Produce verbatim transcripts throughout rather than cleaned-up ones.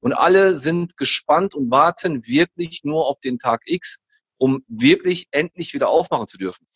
Und alle sind gespannt und warten wirklich nur auf den Tag X, um wirklich endlich wieder aufmachen zu dürfen.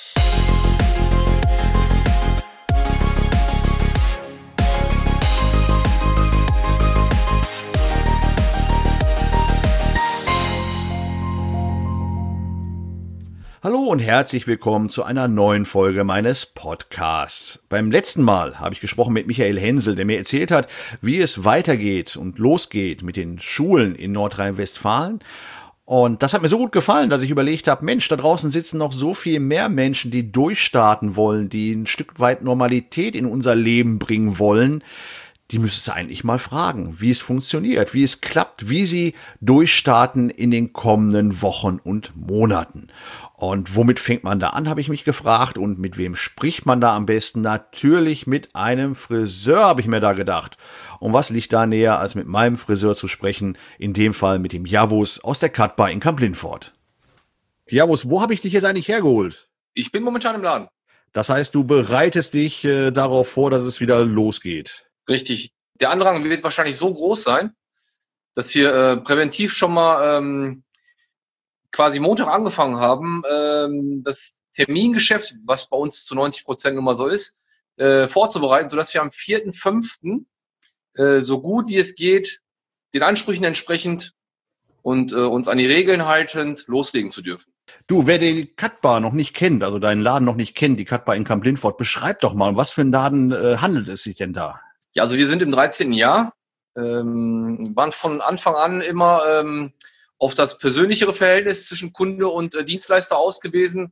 Hallo und herzlich willkommen zu einer neuen Folge meines Podcasts. Beim letzten Mal habe ich gesprochen mit Michael Hensel, der mir erzählt hat, wie es weitergeht und losgeht mit den Schulen in Nordrhein-Westfalen. Und das hat mir so gut gefallen, dass ich überlegt habe, Mensch, da draußen sitzen noch so viel mehr Menschen, die durchstarten wollen, die ein Stück weit Normalität in unser Leben bringen wollen. Die müsstest du eigentlich mal fragen, wie es funktioniert, wie es klappt, wie sie durchstarten in den kommenden Wochen und Monaten. Und womit fängt man da an, habe ich mich gefragt. Und mit wem spricht man da am besten? Natürlich mit einem Friseur, habe ich mir da gedacht. Und was liegt da näher, als mit meinem Friseur zu sprechen? In dem Fall mit dem Javus aus der Cut-Bar in Kamp-Lintfort. Javus, wo habe ich dich jetzt eigentlich hergeholt? Ich bin momentan im Laden. Das heißt, du bereitest dich äh, darauf vor, dass es wieder losgeht. Richtig. Der Andrang wird wahrscheinlich so groß sein, dass wir äh, präventiv schon mal ähm, quasi Montag angefangen haben, ähm, das Termingeschäft, was bei uns zu neunzig Prozent nun mal so ist, äh, vorzubereiten, sodass wir am vierten fünften äh, so gut wie es geht, den Ansprüchen entsprechend und äh, uns an die Regeln haltend loslegen zu dürfen. Du, wer die Cut-Bar noch nicht kennt, also deinen Laden noch nicht kennt, die Cut-Bar in Kamp-Lintfort, beschreib doch mal, was für einen Laden äh, handelt es sich denn da? Ja, also wir sind im dreizehnten Jahr, ähm, waren von Anfang an immer ähm, auf das persönlichere Verhältnis zwischen Kunde und äh, Dienstleister ausgewiesen.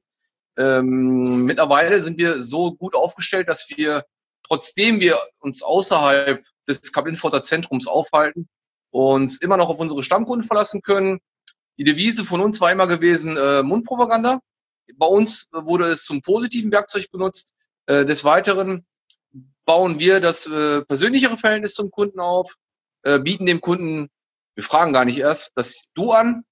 Ähm, mittlerweile sind wir so gut aufgestellt, dass wir, trotzdem wir uns außerhalb des Kamp-Lintforter Zentrums aufhalten, uns immer noch auf unsere Stammkunden verlassen können. Die Devise von uns war immer gewesen, äh, Mundpropaganda. Bei uns wurde es zum positiven Werkzeug benutzt. Äh, des Weiteren bauen wir das äh, persönlichere Verhältnis zum Kunden auf, äh, bieten dem Kunden, wir fragen gar nicht erst, das Du an.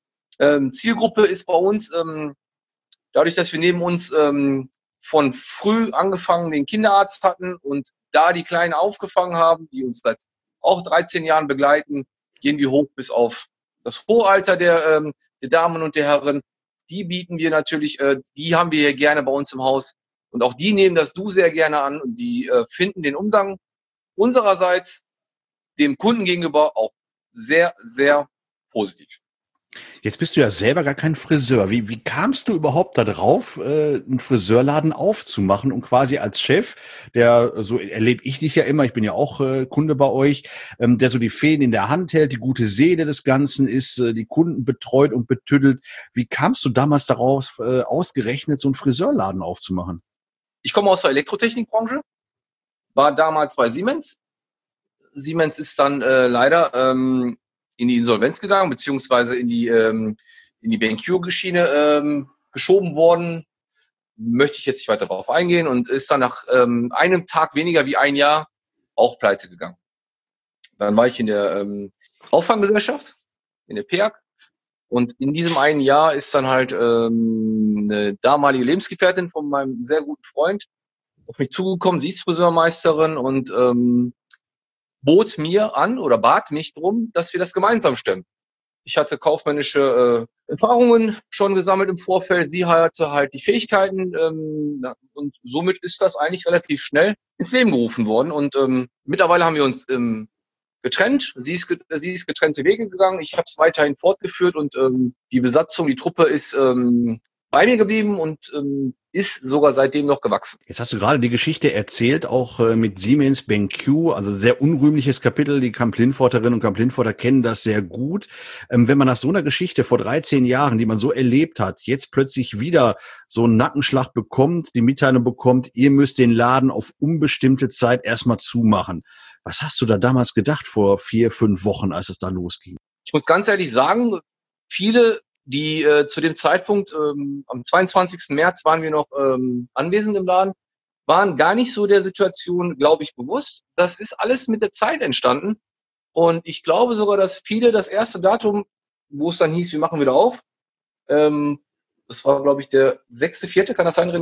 Ähm, Zielgruppe ist bei uns, ähm, dadurch, dass wir neben uns ähm, von früh angefangen den Kinderarzt hatten und da die Kleinen aufgefangen haben, die uns seit auch dreizehn Jahren begleiten, gehen wir hoch bis auf das hohe Alter der, ähm, der Damen und der Herren. Die bieten wir natürlich, äh, die haben wir hier gerne bei uns im Haus. Und auch die nehmen das Du sehr gerne an und die äh, finden den Umgang unsererseits dem Kunden gegenüber auch sehr, sehr positiv. Jetzt bist du ja selber gar kein Friseur. Wie, wie kamst du überhaupt da drauf, äh, einen Friseurladen aufzumachen und quasi als Chef, der, so erlebe ich dich ja immer, ich bin ja auch äh, Kunde bei euch, ähm, der so die Fäden in der Hand hält, die gute Seele des Ganzen ist, äh, die Kunden betreut und betüdelt. Wie kamst du damals daraus, äh, ausgerechnet so einen Friseurladen aufzumachen? Ich komme aus der Elektrotechnikbranche, war damals bei Siemens. Siemens ist dann äh, leider ähm, in die Insolvenz gegangen, beziehungsweise in die, ähm, in die B and Q-Schiene ähm, geschoben worden. Möchte ich jetzt nicht weiter darauf eingehen und ist dann nach ähm, einem Tag weniger wie ein Jahr auch pleite gegangen. Dann war ich in der ähm, Auffanggesellschaft, in der P E A C. Und in diesem einen Jahr ist dann halt ähm, eine damalige Lebensgefährtin von meinem sehr guten Freund auf mich zugekommen. Sie ist Friseurmeisterin und ähm, bot mir an oder bat mich drum, dass wir das gemeinsam stemmen. Ich hatte kaufmännische äh, Erfahrungen schon gesammelt im Vorfeld. Sie hatte halt die Fähigkeiten ähm, und somit ist das eigentlich relativ schnell ins Leben gerufen worden. Und ähm, mittlerweile haben wir uns ähm, getrennt. Sie ist, sie ist getrennte Wege gegangen. Ich habe es weiterhin fortgeführt und ähm, die Besatzung, die Truppe ist ähm, bei mir geblieben und ähm, ist sogar seitdem noch gewachsen. Jetzt hast du gerade die Geschichte erzählt, auch äh, mit Siemens, B and Q, also sehr unrühmliches Kapitel. Die Kamp-Lintforterinnen und Kamp-Lintforter kennen das sehr gut. Ähm, wenn man nach so einer Geschichte vor dreizehn Jahren, die man so erlebt hat, jetzt plötzlich wieder so einen Nackenschlag bekommt, die Mitteilung bekommt, ihr müsst den Laden auf unbestimmte Zeit erstmal zumachen. Was hast du da damals gedacht vor vier, fünf Wochen, als es da losging? Ich muss ganz ehrlich sagen, viele, die äh, zu dem Zeitpunkt, ähm, am zweiundzwanzigsten März waren wir noch ähm, anwesend im Laden, waren gar nicht so der Situation, glaube ich, bewusst. Das ist alles mit der Zeit entstanden. Und ich glaube sogar, dass viele das erste Datum, wo es dann hieß, wir machen wieder auf, ähm, das war, glaube ich, der sechste, vierte, kann das sein, René?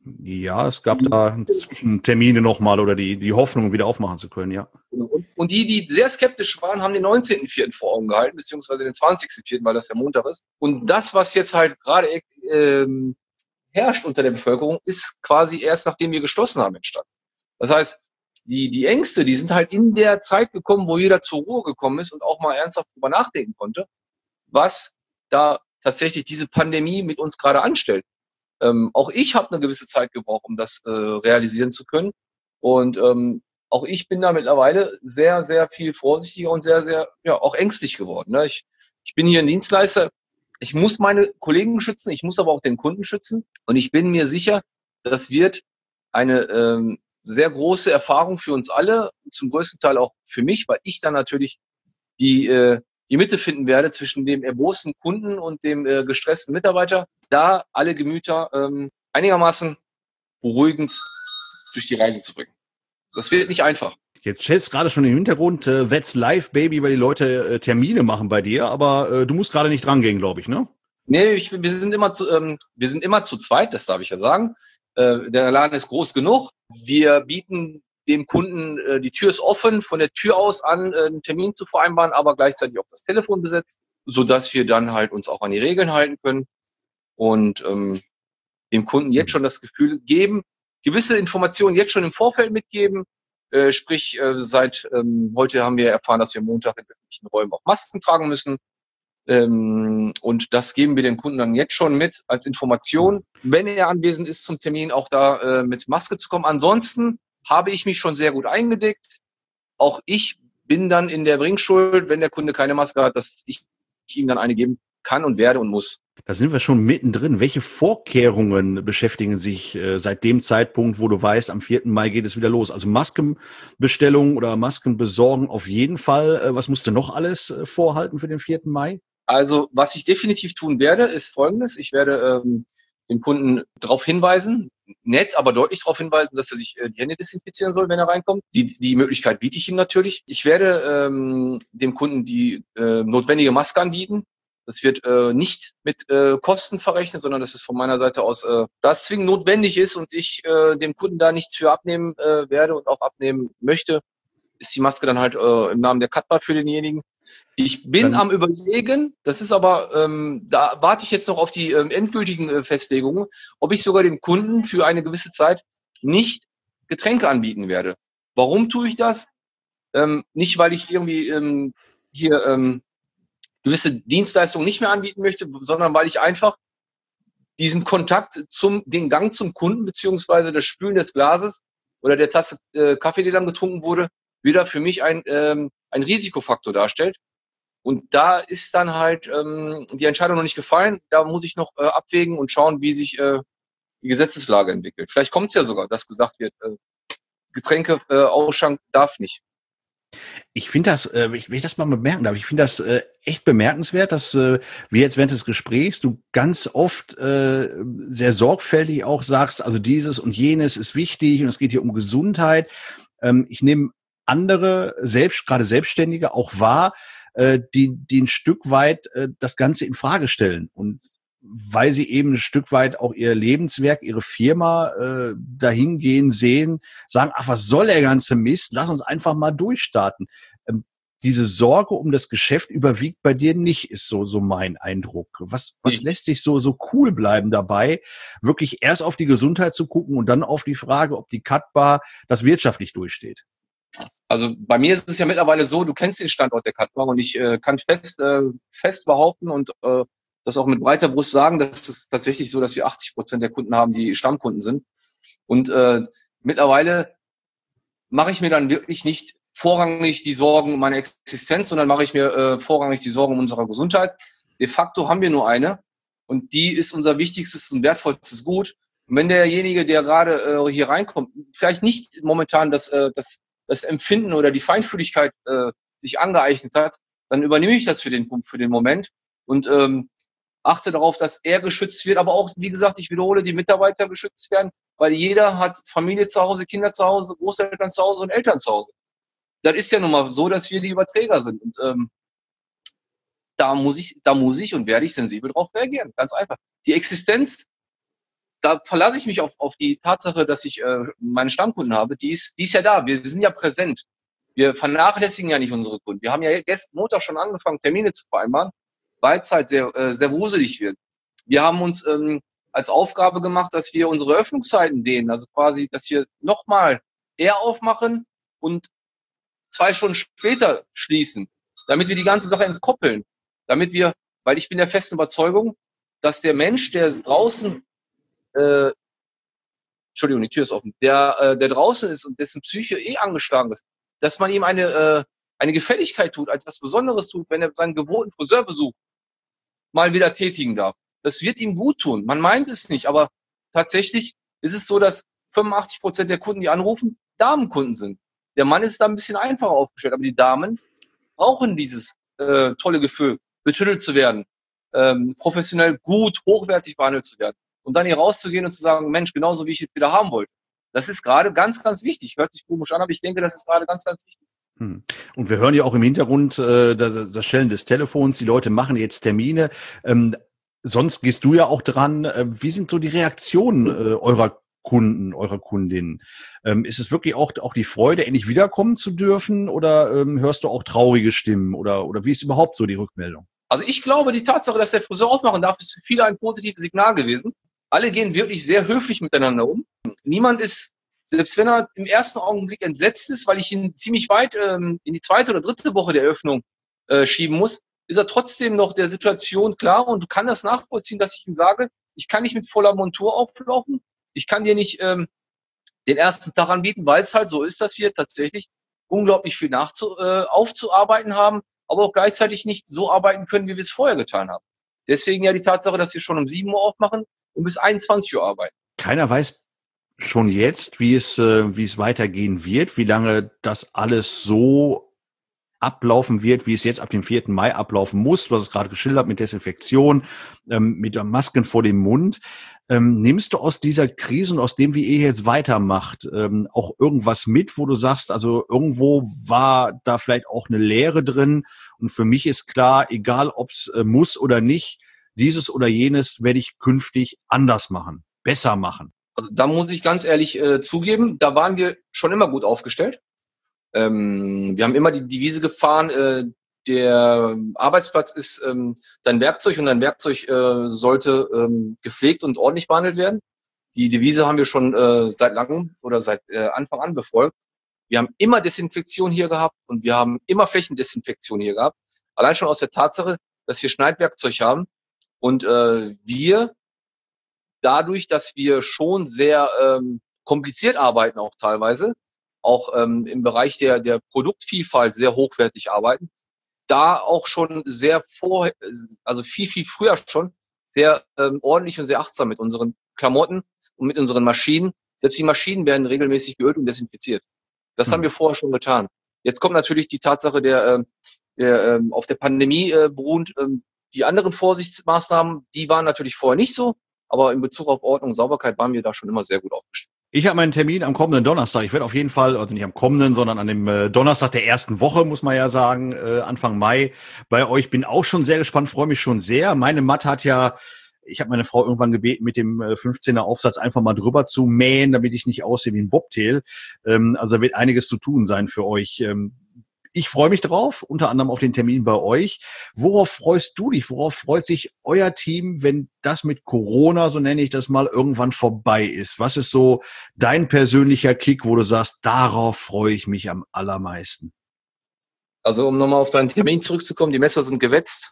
Ja, es gab da Termine nochmal oder die, die Hoffnung, wieder aufmachen zu können, ja. Und die, die sehr skeptisch waren, haben den neunzehnten vierten vor Augen gehalten, beziehungsweise den zwanzigsten vierten, weil das der Montag ist. Und das, was jetzt halt gerade ähm, herrscht unter der Bevölkerung, ist quasi erst, nachdem wir geschlossen haben, entstanden. Das heißt, die, die Ängste, die sind halt in der Zeit gekommen, wo jeder zur Ruhe gekommen ist und auch mal ernsthaft drüber nachdenken konnte, was da tatsächlich diese Pandemie mit uns gerade anstellt. Ähm, auch ich habe eine gewisse Zeit gebraucht, um das äh, realisieren zu können. Und ähm, auch ich bin da mittlerweile sehr, sehr viel vorsichtiger und sehr, sehr, ja, auch ängstlich geworden. Ne? Ich, ich bin hier ein Dienstleister. Ich muss meine Kollegen schützen, ich muss aber auch den Kunden schützen. Und ich bin mir sicher, das wird eine ähm, sehr große Erfahrung für uns alle, zum größten Teil auch für mich, weil ich dann natürlich die, äh, die Mitte finden werde zwischen dem erbosten Kunden und dem äh, gestressten Mitarbeiter, da alle Gemüter ähm, einigermaßen beruhigend durch die Reise zu bringen. Das wird nicht einfach. Jetzt stellst gerade schon im Hintergrund, äh, that's live, Baby, weil die Leute äh, Termine machen bei dir, aber äh, du musst gerade nicht drangehen, glaube ich, ne? Nee, ich, wir sind immer zu, ähm, wir sind immer zu zweit, das darf ich ja sagen. Äh, der Laden ist groß genug. Wir bieten dem Kunden, äh, die Tür ist offen, von der Tür aus an, äh, einen Termin zu vereinbaren, aber gleichzeitig auch das Telefon besetzt, sodass wir dann halt uns auch an die Regeln halten können und ähm, dem Kunden jetzt schon das Gefühl geben, gewisse Informationen jetzt schon im Vorfeld mitgeben. Äh, sprich, äh, seit ähm, heute haben wir erfahren, dass wir Montag in öffentlichen Räumen auch Masken tragen müssen. Ähm, und das geben wir dem Kunden dann jetzt schon mit als Information, wenn er anwesend ist zum Termin, auch da äh, mit Maske zu kommen. Ansonsten habe ich mich schon sehr gut eingedeckt. Auch ich bin dann in der Bringschuld, wenn der Kunde keine Maske hat, dass ich ihm dann eine geben kann und werde und muss. Da sind wir schon mittendrin. Welche Vorkehrungen beschäftigen sich äh, seit dem Zeitpunkt, wo du weißt, am vierten Mai geht es wieder los? Also Maskenbestellung oder Masken besorgen auf jeden Fall. Äh, was musst du noch alles äh, vorhalten für den vierten Mai? Also was ich definitiv tun werde, ist Folgendes. Ich werde ähm, den Kunden darauf hinweisen, nett, aber deutlich darauf hinweisen, dass er sich äh, die Hände desinfizieren soll, wenn er reinkommt. Die, die Möglichkeit biete ich ihm natürlich. Ich werde ähm, dem Kunden die äh, notwendige Maske anbieten. Das wird äh, nicht mit äh, Kosten verrechnet, sondern das ist von meiner Seite aus, äh, da es zwingend notwendig ist und ich äh, dem Kunden da nichts für abnehmen äh, werde und auch abnehmen möchte, ist die Maske dann halt äh, im Namen der Katbar für denjenigen. Ich bin Dann, am Überlegen, das ist aber, ähm, da warte ich jetzt noch auf die ähm, endgültigen äh, Festlegungen, ob ich sogar dem Kunden für eine gewisse Zeit nicht Getränke anbieten werde. Warum tue ich das? Ähm, nicht, weil ich irgendwie ähm, hier ähm, gewisse Dienstleistungen nicht mehr anbieten möchte, sondern weil ich einfach diesen Kontakt zum, den Gang zum Kunden beziehungsweise das Spülen des Glases oder der Tasse äh, Kaffee, die dann getrunken wurde, wieder für mich ein, ähm, ein Risikofaktor darstellt. Und da ist dann halt ähm, die Entscheidung noch nicht gefallen. Da muss ich noch äh, abwägen und schauen, wie sich äh, die Gesetzeslage entwickelt. Vielleicht kommt es ja sogar, dass gesagt wird, äh, Getränke äh, Ausschank darf nicht. ich finde das, äh, wenn ich das mal bemerken darf, ich finde das äh, echt bemerkenswert, dass äh, wir jetzt während des Gesprächs du ganz oft äh, sehr sorgfältig auch sagst, also dieses und jenes ist wichtig und es geht hier um Gesundheit. Ähm, ich nehme andere, selbst gerade Selbstständige auch wahr, äh, die, die ein Stück weit äh, das Ganze in Frage stellen und weil sie eben ein Stück weit auch ihr Lebenswerk, ihre Firma äh, dahingehend sehen, sagen, ach, was soll der ganze Mist? Lass uns einfach mal durchstarten. Ähm, diese Sorge um das Geschäft überwiegt bei dir nicht, ist so so mein Eindruck. Was was lässt sich so so cool bleiben dabei, wirklich erst auf die Gesundheit zu gucken und dann auf die Frage, ob die Katbar das wirtschaftlich durchsteht? Also bei mir ist es ja mittlerweile so, du kennst den Standort der Katbar und ich äh, kann fest, äh, fest behaupten und äh, das auch mit breiter Brust sagen, dass es tatsächlich so, dass wir achtzig Prozent der Kunden haben, die Stammkunden sind. Und äh, mittlerweile mache ich mir dann wirklich nicht vorrangig die Sorgen um meine Existenz, sondern mache ich mir äh, vorrangig die Sorgen um unsere Gesundheit. De facto haben wir nur eine und die ist unser wichtigstes und wertvollstes Gut. Und wenn derjenige, der gerade äh, hier reinkommt, vielleicht nicht momentan das, äh, das, das Empfinden oder die Feinfühligkeit äh, sich angeeignet hat, dann übernehme ich das für den, für den Moment und ähm, achte darauf, dass er geschützt wird, aber auch, wie gesagt, ich wiederhole, die Mitarbeiter geschützt werden, weil jeder hat Familie zu Hause, Kinder zu Hause, Großeltern zu Hause und Eltern zu Hause. Das ist ja nun mal so, dass wir die Überträger sind. Und ähm, da muss ich, da muss ich und werde ich sensibel drauf reagieren. Ganz einfach. Die Existenz da verlasse ich mich auf, auf die Tatsache, dass ich äh, meine Stammkunden habe. Die ist, die ist ja da. Wir, wir sind ja präsent. Wir vernachlässigen ja nicht unsere Kunden. Wir haben ja gestern Montag schon angefangen, Termine zu vereinbaren, weil es halt sehr, äh, sehr wuselig wird. Wir haben uns ähm, als Aufgabe gemacht, dass wir unsere Öffnungszeiten dehnen. Also quasi, dass wir nochmal eher aufmachen und zwei Stunden später schließen, damit wir die ganze Sache entkoppeln. Damit wir, weil ich bin der festen Überzeugung, dass der Mensch, der draußen, äh, Entschuldigung, die Tür ist offen, der, äh, der draußen ist und dessen Psyche eh angeschlagen ist, dass man ihm eine, äh, eine Gefälligkeit tut, etwas Besonderes tut, wenn er seinen gewohnten Friseurbesuch mal wieder tätigen darf. Das wird ihm gut tun. Man meint es nicht, aber tatsächlich ist es so, dass fünfundachtzig Prozent der Kunden, die anrufen, Damenkunden sind. Der Mann ist da ein bisschen einfacher aufgestellt, aber die Damen brauchen dieses äh, tolle Gefühl, betüttelt zu werden, ähm, professionell gut, hochwertig behandelt zu werden und dann hier rauszugehen und zu sagen, Mensch, genauso wie ich es wieder haben wollte. Das ist gerade ganz, ganz wichtig. Hört sich komisch an, aber ich denke, das ist gerade ganz, ganz wichtig. Hm. Und wir hören ja auch im Hintergrund äh, das, das Schellen des Telefons. Die Leute machen jetzt Termine. Ähm, sonst gehst du ja auch dran. Äh, wie sind so die Reaktionen äh, eurer Kunden, eurer Kundinnen? Ähm, ist es wirklich auch, auch die Freude, endlich wiederkommen zu dürfen? Oder ähm, hörst du auch traurige Stimmen? Oder, oder wie ist überhaupt so die Rückmeldung? Also ich glaube, die Tatsache, dass der Friseur aufmachen darf, ist für viele ein positives Signal gewesen. Alle gehen wirklich sehr höflich miteinander um. Niemand ist, selbst wenn er im ersten Augenblick entsetzt ist, weil ich ihn ziemlich weit ähm, in die zweite oder dritte Woche der Öffnung äh, schieben muss, ist er trotzdem noch der Situation klar und kann das nachvollziehen, dass ich ihm sage, ich kann nicht mit voller Montur auflaufen, ich kann dir nicht ähm, den ersten Tag anbieten, weil es halt so ist, dass wir tatsächlich unglaublich viel nachzu, äh, aufzuarbeiten haben, aber auch gleichzeitig nicht so arbeiten können, wie wir es vorher getan haben. Deswegen ja die Tatsache, dass wir schon um sieben Uhr aufmachen und bis einundzwanzig Uhr arbeiten. Keiner weiß schon jetzt, wie es, äh, wie es weitergehen wird, wie lange das alles so ablaufen wird, wie es jetzt ab dem vierten Mai ablaufen muss. Du hast es gerade geschildert mit Desinfektion, ähm, mit Masken vor dem Mund. Ähm, nimmst du aus dieser Krise und aus dem, wie ihr jetzt weitermacht, ähm, auch irgendwas mit, wo du sagst, also irgendwo war da vielleicht auch eine Leere drin und für mich ist klar, egal ob es äh, muss oder nicht, dieses oder jenes werde ich künftig anders machen, besser machen. Also da muss ich ganz ehrlich äh, zugeben, da waren wir schon immer gut aufgestellt. Ähm, wir haben immer die Devise gefahren, äh, der Arbeitsplatz ist ähm, dein Werkzeug und dein Werkzeug äh, sollte ähm, gepflegt und ordentlich behandelt werden. Die Devise haben wir schon äh, seit langem oder seit äh, Anfang an befolgt. Wir haben immer Desinfektion hier gehabt und wir haben immer Flächendesinfektion hier gehabt. Allein schon aus der Tatsache, dass wir Schneidwerkzeug haben und äh, wir dadurch, dass wir schon sehr ähm, kompliziert arbeiten, auch teilweise, auch ähm, im Bereich der, der Produktvielfalt sehr hochwertig arbeiten, da auch schon sehr vor, also viel, viel früher schon, sehr ähm, ordentlich und sehr achtsam mit unseren Klamotten und mit unseren Maschinen. Selbst die Maschinen werden regelmäßig geölt und desinfiziert. Das hm. haben wir vorher schon getan. Jetzt kommt natürlich die Tatsache der, äh, der äh, auf der Pandemie äh, beruhend, äh, die anderen Vorsichtsmaßnahmen, die waren natürlich vorher nicht so. Aber in Bezug auf Ordnung und Sauberkeit waren wir da schon immer sehr gut aufgestellt. Ich habe meinen Termin am kommenden Donnerstag. Ich werde auf jeden Fall, also nicht am kommenden, sondern an dem äh, Donnerstag der ersten Woche, muss man ja sagen, äh, Anfang Mai bei euch. Bin auch schon sehr gespannt, freue mich schon sehr. Meine Matte hat ja, ich habe meine Frau irgendwann gebeten, mit dem äh, fünfzehner Aufsatz einfach mal drüber zu mähen, damit ich nicht aussehe wie ein Bobtail. Ähm, also da wird einiges zu tun sein für euch. Ähm, Ich freue mich drauf, unter anderem auf den Termin bei euch. Worauf freust du dich? Worauf freut sich euer Team, wenn das mit Corona, so nenne ich das mal, irgendwann vorbei ist? Was ist so dein persönlicher Kick, wo du sagst, darauf freue ich mich am allermeisten? Also um nochmal auf deinen Termin zurückzukommen, die Messer sind gewetzt.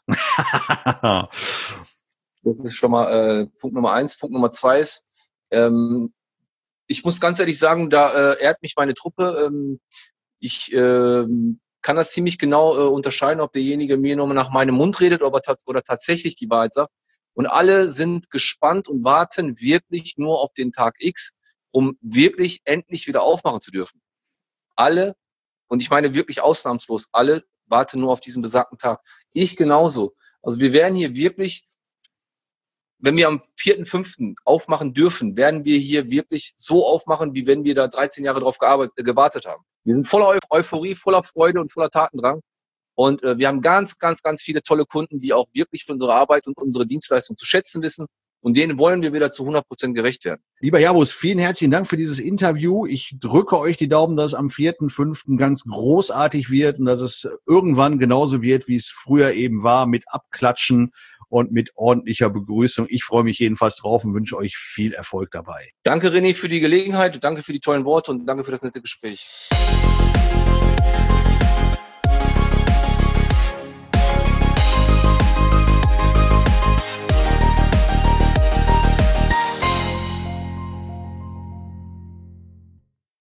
Das ist schon mal äh, Punkt Nummer eins. Punkt Nummer zwei ist, ähm, ich muss ganz ehrlich sagen, da äh, ehrt mich meine Truppe. Ähm, ich ähm, kann das ziemlich genau äh, unterscheiden, ob derjenige mir nur nach meinem Mund redet oder, oder tatsächlich die Wahrheit sagt. Und alle sind gespannt und warten wirklich nur auf den Tag X, um wirklich endlich wieder aufmachen zu dürfen. Alle, und ich meine wirklich ausnahmslos, alle warten nur auf diesen besagten Tag. Ich genauso. Also wir werden hier wirklich, wenn wir am vierten fünften aufmachen dürfen, werden wir hier wirklich so aufmachen, wie wenn wir da dreizehn Jahre drauf gearbeitet, äh, gewartet haben. Wir sind voller Euphorie, voller Freude und voller Tatendrang. Und äh, wir haben ganz, ganz, ganz viele tolle Kunden, die auch wirklich unsere Arbeit und unsere Dienstleistung zu schätzen wissen Und denen wollen wir wieder zu hundert Prozent gerecht werden. Lieber Jabus, vielen herzlichen Dank für dieses Interview. Ich drücke euch die Daumen, dass es am vierten fünften ganz großartig wird und dass es irgendwann genauso wird, wie es früher eben war, mit Abklatschen und mit ordentlicher Begrüßung. Ich freue mich jedenfalls drauf und wünsche euch viel Erfolg dabei. Danke, René, für die Gelegenheit. Danke für die tollen Worte und danke für das nette Gespräch.